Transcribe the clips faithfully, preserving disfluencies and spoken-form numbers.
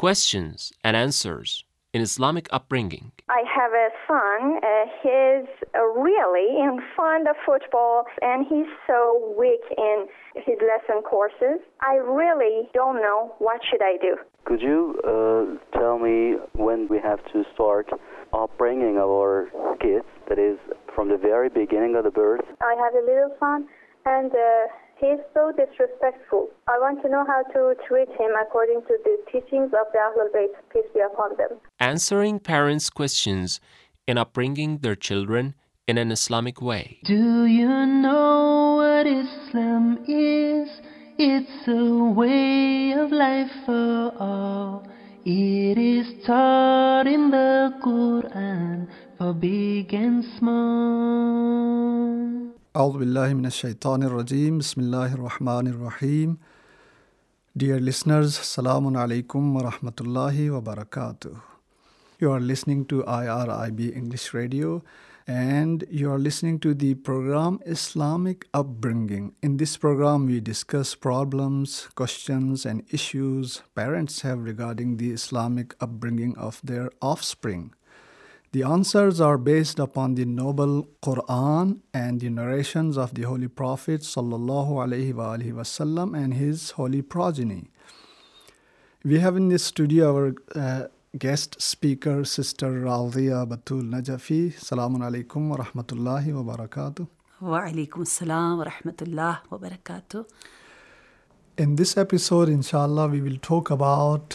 questions and answers in Islamic upbringing. I have a son. Uh, he's uh, really in fond of football, and he's so weak in his lesson courses. I really don't know what should I do. Could you uh, tell me when we have to start upbringing our kids, that is, from the very beginning of the birth? I have a little son, and uh, he's so disrespectful. I want to know how to treat him according to the teachings of the Ahlul Bayt, peace be upon them. Answering parents' questions in upbringing their children in an Islamic way. Do you know what Islam is? It's a way of life for all. It is taught in the Quran for big and small. أعوذ بالله من الشيطان الرجيم بسم الله الرحمن الرحيم. Dear listeners, Assalamu alaikum wa rahmatullahi wa barakatuh. You are listening to I R I B English Radio, and you are listening to the program Islamic Upbringing. In this program, we discuss problems, questions, and issues parents have regarding the Islamic upbringing of their offspring. The answers are based upon the noble Quran and the narrations of the Holy Prophet sallallahu alaihi wa alihi wasallam and his holy progeny. We have in this studio our uh, guest speaker, Sister Radhiya Batul Najafi. Assalamu alaikum wa rahmatullahi wa barakatuh. Wa alaikum assalam wa rahmatullahi wa barakatuh. In this episode, inshallah, we will talk about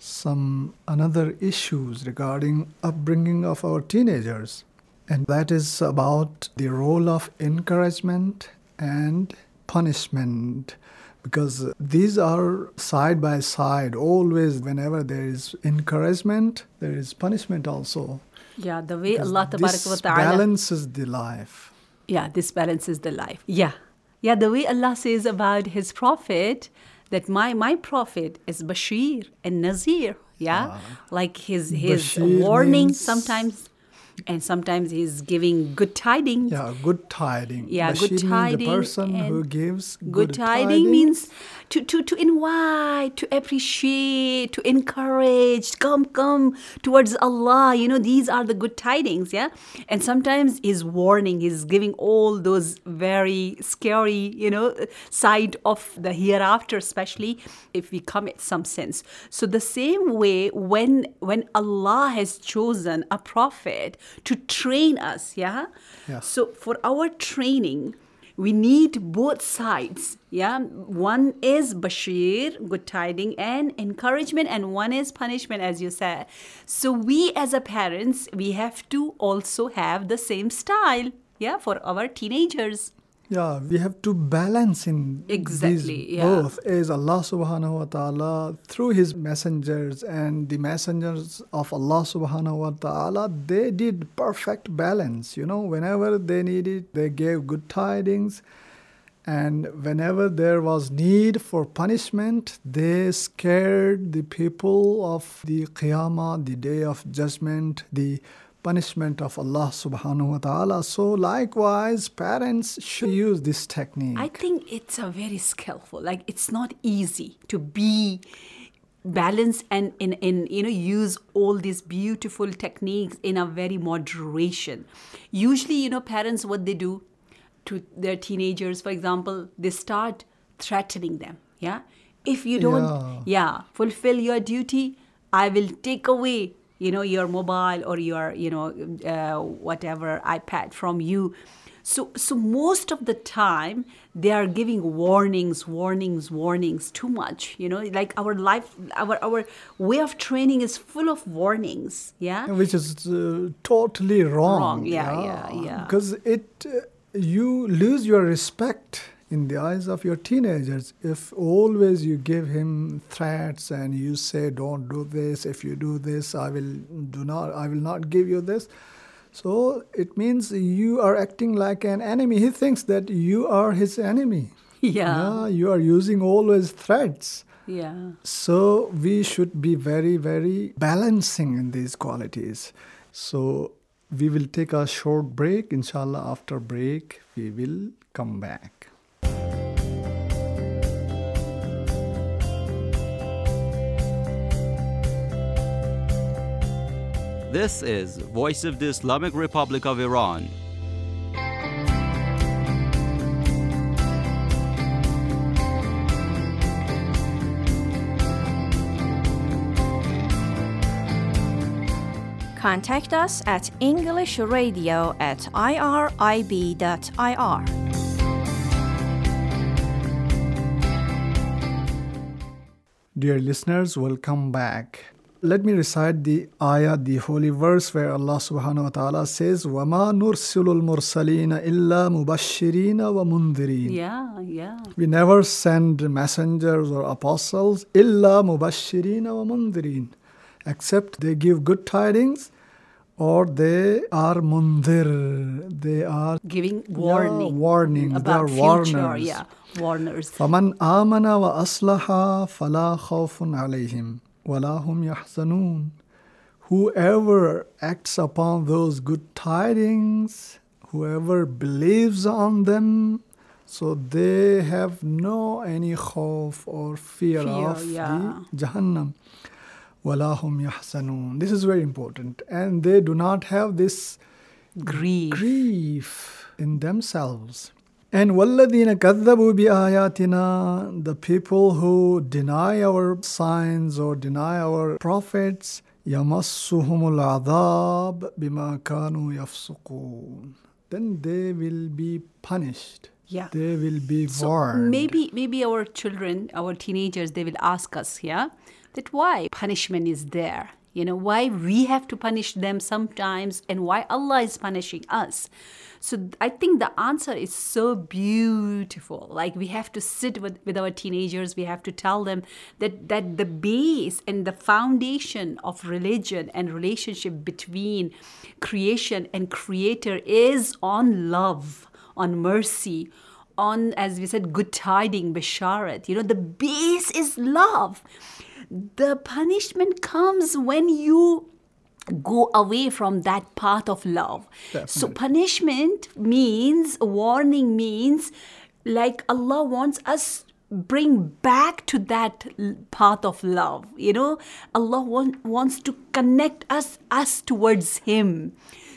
some another issues regarding upbringing of our teenagers, and that is about the role of encouragement and punishment, because these are side by side. Always whenever there is encouragement, there is punishment also. Yeah, the way Because Allah tabarak wa this ta'ala balances the life. Yeah, this balances the life. Yeah. Yeah, the way Allah says about his prophet, that my my prophet is Bashir and Nazir. Yeah. Ah. Like his his Bashir warning means- sometimes, and sometimes he's giving good tidings. Yeah, good tiding. Yeah, Bashir good means tiding. the person and who gives good, good, tiding tidings. means to, to, to invite, to appreciate, to encourage, come, come towards Allah. You know, these are the good tidings, yeah? And sometimes he's warning, he's giving all those very scary, you know, side of the hereafter, especially if we commit some sins. So the same way, when when Allah has chosen a prophet to train us, yeah? Yeah. So for our training, we need both sides, yeah? One is Bashir, good tiding, and encouragement, and one is punishment, as you said. So we as a parents, we have to also have the same style, yeah, for our teenagers. Yeah, we have to balance in Exactly, these yeah. both, as Allah subhanahu wa ta'ala, through his messengers and the messengers of Allah subhanahu wa ta'ala, they did perfect balance. You know, whenever they needed, they gave good tidings. And whenever there was need for punishment, they scared the people of the Qiyamah, the day of judgment, the punishment of Allah subhanahu wa ta'ala. So likewise, parents should use this technique. I think it's a very skillful, like it's not easy to be balanced and in, in you know use all these beautiful techniques in a very moderation. Usually, you know, parents, what they do to their teenagers, for example, they start threatening them, yeah? If you don't, Yeah. yeah, fulfill your duty, I will take away, you know, your mobile or your, you know, uh, whatever iPad from you. So, so most of the time they are giving warnings, warnings, warnings, too much. You know, like our life, our our way of training is full of warnings. Yeah, Which is uh, totally wrong. Wrong, yeah, yeah, yeah. Because it, uh, you lose your respect in the eyes of your teenagers if always you give him threats and you say, don't do this, if you do this, I will do not, I will not give you this. So it means you are acting like an enemy. He thinks that you are his enemy. yeah, Yeah, you are using always threats. yeah. So we should be very, very balancing in these qualities. So we will take a short break. Inshallah, after break, we will come back. This is Voice of the Islamic Republic of Iran. Contact us at englishradio at irib dot I R. Dear listeners, welcome back. Let me recite the ayah, the holy verse where Allah subhanahu wa ta'ala says, وَمَا نُرْسِلُ الْمُرْسَلِينَ إِلَّا مُبَشِّرِينَ وَمُنذِرِينَ. Yeah, yeah. We never send messengers or apostles, إِلَّا مُبَشِّرِينَ وَمُنذِرِينَ, except they give good tidings or they are mundir. They are Giving warning. Yeah, warnings. About they are future, warners. yeah, warners. فَمَنْ آمَنَ وَأَصْلَحَ فَلَا خَوْفٌ عَلَيْهِمْ وَلَا هُمْ يَحْزَنُونَ. Whoever acts upon those good tidings, whoever believes on them, so they have no any khawf or fear, Fear, of yeah. the Jahannam. وَلَا هُمْ يَحْزَنُونَ. This is very important. And they do not have this Grief. grief in themselves. And وَالَّذِينَ كَذَّبُوا بِآيَاتِنَا, the people who deny our signs or deny our prophets, يَمَسُّهُمُ الْعَذَابُ بِمَا كَانُوا يَفْسُقُونَ. Then they will be punished. Yeah. They will be So warned. maybe maybe our children, our teenagers, they will ask us, yeah, that why punishment is there. You know, why we have to punish them sometimes and why Allah is punishing us. So I think the answer is so beautiful. Like we have to sit with, with our teenagers. We have to tell them that, that the base and the foundation of religion and relationship between creation and creator is on love, on mercy, on, as we said, good tiding, basharat. You know, the base is love. The punishment comes when you go away from that path of love. Definitely. So punishment means, warning means, like Allah wants us bring back to that l- path of love. You know, Allah want, wants to connect us, us towards Him.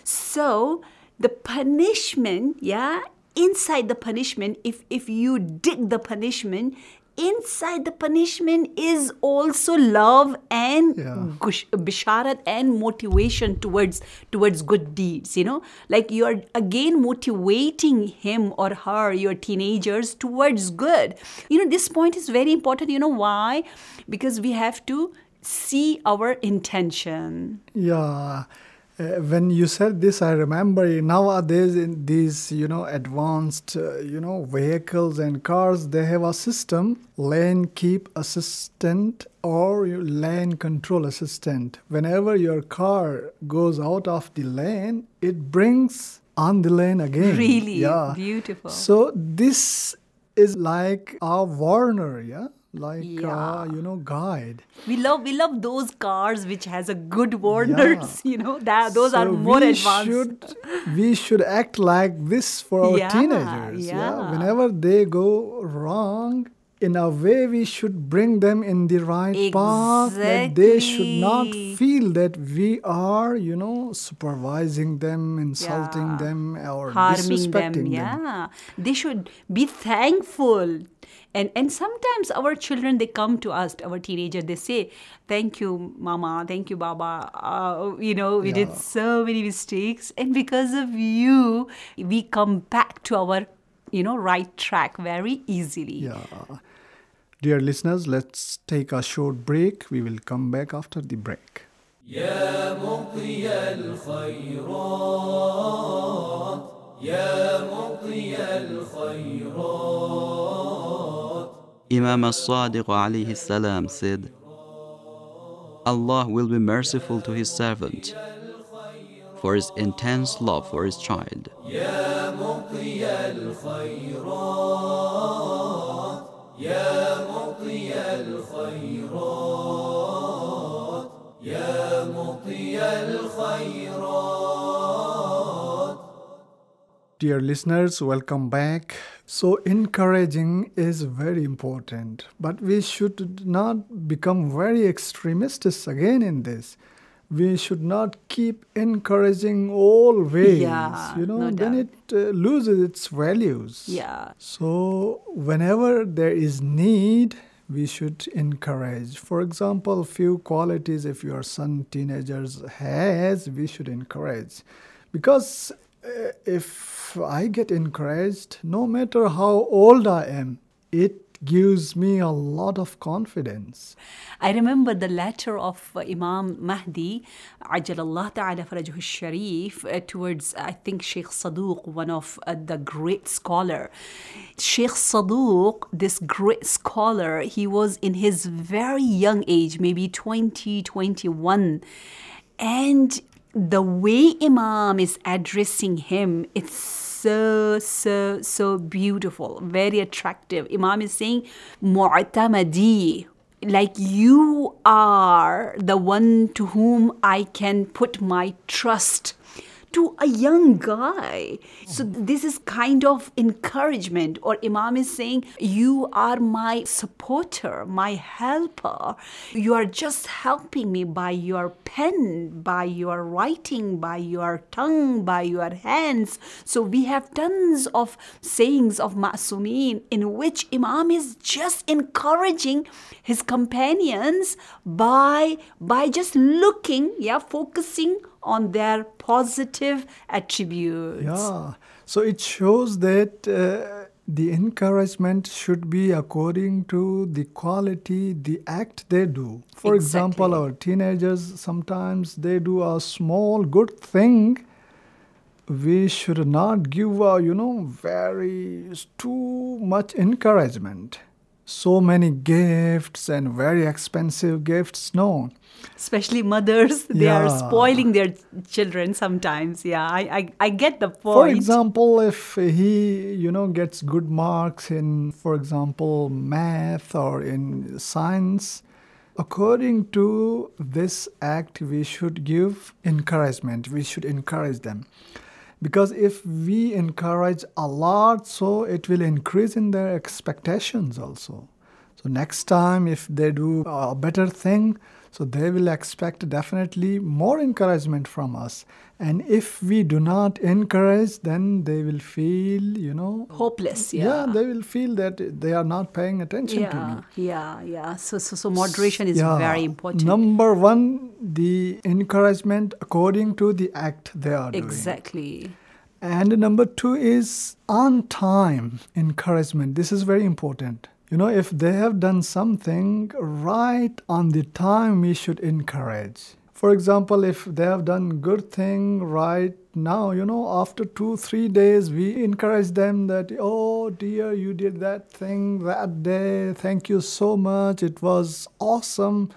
So the punishment, yeah, inside the punishment, if, if you dig the punishment, inside the punishment is also love and Yeah. gush, bisharat and motivation towards towards good deeds. You know, like you are again motivating him or her, your teenagers, towards good. You know, this point is very important. You know why? Because we have to see our intention. Yeah. Uh, when you said this, I remember nowadays in these, you know, advanced, uh, you know, vehicles and cars, they have a system, lane keep assistant or your lane control assistant. Whenever your car goes out of the lane, it brings on the lane again. Really Yeah. beautiful. So this is like a warner, yeah? Like, Yeah. uh, you know, guide. We love we love those cars which has a good warners. Yeah. You know that those are So more we advanced. Should, we should act like this for our Yeah, teenagers. yeah. Whenever they go wrong, in a way we should bring them in the right path. That they should not Exactly. feel that we are, you know, supervising them, insulting Yeah. them, or Harming disrespecting them. them. Yeah, they should be thankful. And and sometimes our children, they come to us, our teenager, they say, "Thank you, Mama. Thank you, Baba. Uh, you know, we did Yeah. so many mistakes, and because of you, we come back to our, you know, right track very easily." Yeah. Dear listeners, let's take a short break. We will come back after the break. يا مطي الخيرات يا مطي الخيرات. Imam as-Sadiq alayhi salam said, Allah will be merciful to His servant for his intense love for his child. يا مطي الخيرات يا مطي الخيرات يا مطي الخيرات. Dear listeners, welcome back. So encouraging is very important, but we should not become very extremists again in this. we should not keep encouraging always. Yeah, you know, no then doubt. it uh, loses its values. Yeah. So whenever there is need, we should encourage. For example, few qualities if your son teenagers has, we should encourage. Because uh, if I get encouraged, no matter how old I am, it gives me a lot of confidence. I remember the letter of uh, Imam Mahdi, Ajalallah Ta'ala Farajuhu Sharif, uh, towards, I think, Sheikh Saduq, one of uh, the great scholar. Sheikh Saduq, this great scholar, he was in his very young age, maybe twenty, twenty-one. And the way Imam is addressing him, it's so, so, so beautiful, very attractive. Imam is saying, Mu'tamadi, like you are the one to whom I can put my trust. To a young guy. So this is kind of encouragement. Or Imam is saying, you are my supporter, my helper. You are just helping me by your pen, by your writing, by your tongue, by your hands. So we have tons of sayings of Ma'sumin in which Imam is just encouraging his companions by, by just looking, yeah, focusing on their positive attributes. Yeah. So it shows that uh, the encouragement should be according to the quality, the act they do. For Exactly. example, our teenagers, sometimes they do a small good thing. We should not give, a, you know, very, too much encouragement. So many gifts and very expensive gifts, no. Especially mothers, they Yeah. are spoiling their children sometimes. Yeah, I, I, I get the point. For example, if he, you know, gets good marks in, for example, math or in science, according to this act, we should give encouragement. We should encourage them. Because if we encourage a lot, so it will increase in their expectations also. So next time, if they do a better thing, so they will expect definitely more encouragement from us. And if we do not encourage, then they will feel, you know... hopeless, yeah. Yeah, they will feel that they are not paying attention to me. Yeah, yeah, yeah. So, so, so moderation is Yeah. very important. Number one, the encouragement according to the act they are doing. Exactly. And number two is on time encouragement. This is very important. You know, if they have done something right on the time, we should encourage. For example, if they have done good thing right now, you know, after two, three days, we encourage them that, oh dear, you did that thing that day. Thank you so much. It was awesome.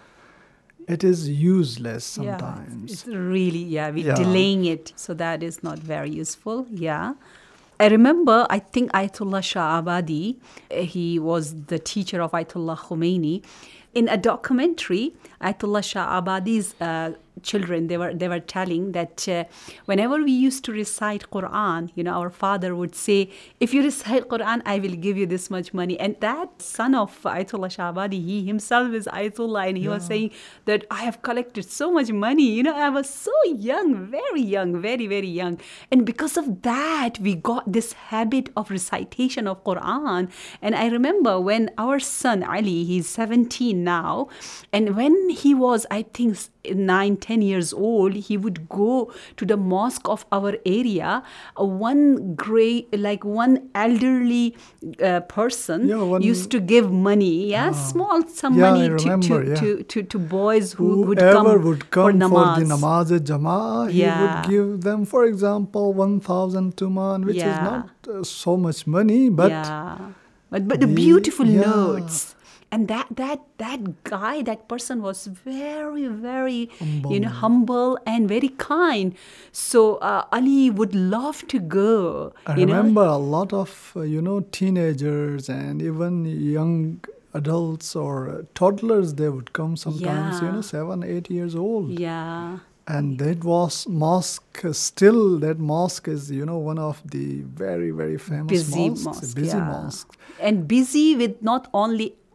It is useless sometimes. Yeah, it's really, yeah, we're Yeah. delaying it. So that is not very useful. Yeah. I remember, I think Ayatollah Shah Abadi, uh, he was the teacher of Ayatollah Khomeini. In a documentary, Ayatollah Shah Abadi's uh, children, they were they were telling that uh, whenever we used to recite Quran, you know, our father would say, if you recite Quran, I will give you this much money. And that son of Ayatollah Shah Abadi, he himself is Ayatollah, and he yeah. was saying that I have collected so much money. You know, I was so young, very young, very, very young. And because of that, we got this habit of recitation of Quran. And I remember when our son Ali, he's seventeen now, and when he was, I think, nine, ten years old, he would go to the mosque of our area. Uh, one great, like one elderly uh, person yeah, one, used to give money, yeah, uh, small some yeah, money remember, to, to, yeah. to, to, to boys who Whoever would come, would come for namaz. For the namaz jama'ah, he yeah. would give them, for example, one thousand tuman, which yeah. is not uh, so much money, but... Yeah. But, but the beautiful yeah. notes. And that that that guy, that person was very, very, humble. you know, humble and very kind. So uh, Ali would love to go. I you remember know? a lot of, uh, you know, teenagers and even young adults or toddlers, they would come sometimes, yeah. you know, seven, eight years old. Yeah. And that was mosque, still that mosque is, you know, one of the very, very famous busy mosques. mosque, busy yeah. mosques. And busy with not only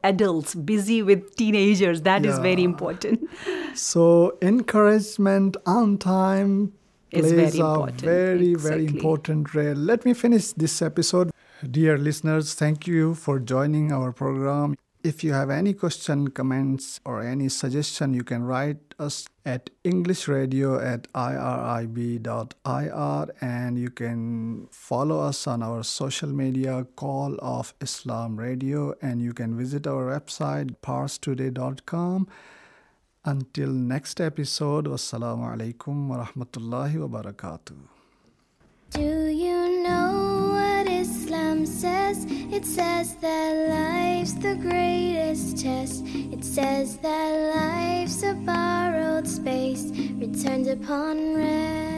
adults busy with teenagers. That is Yeah. very important. So encouragement on time Is plays very a important. very, very Exactly. important role. Let me finish this episode. Dear listeners, thank you for joining our program. If you have any question, comments, or any suggestion, you can write us at englishradio at irib dot ir, and you can follow us on our social media, Call of Islam Radio, and you can visit our website, pars today dot com. Until next episode, wassalamu alaikum wa rahmatullahi wa barakatuh. Do you know what Islam says? It says that life's the greatest test. It says that life's a borrowed space, returned upon rest.